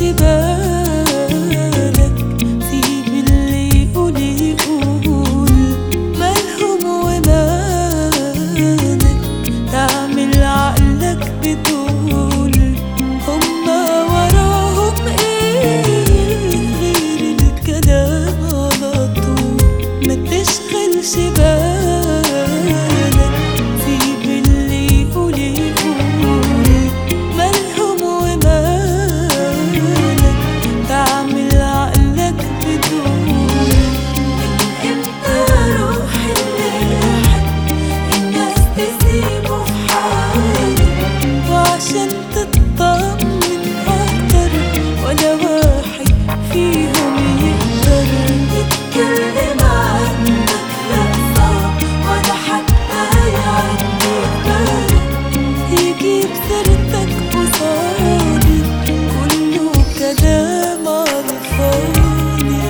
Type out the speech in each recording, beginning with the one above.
بالك، سيب اللي يقول يقول، مالهم ومالك، تعمل عقلك بتقول هما وراهم ايه غير الكلام على طول. ما تشغلش بالك، سيب اللي يقول يقول، مالهم ومالك، تعمل عقلك بتقول. من امتى روح اللي يحب الناس تسيبه في حاله، وعشان تطمن اكتر ولا واحد فيهم يقدر يتكلم عنك، لا صعب ولا حتى يعدي بالك، يجيب سيرتك قصادي كله كلام على الفاضي.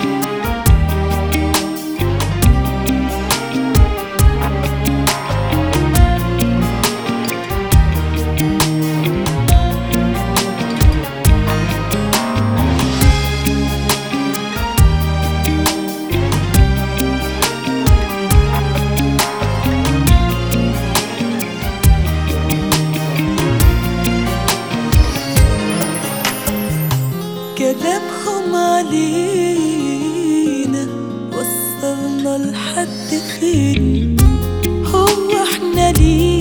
كلامهم علينا وصلنا لحد فين؟ هو احنا ليه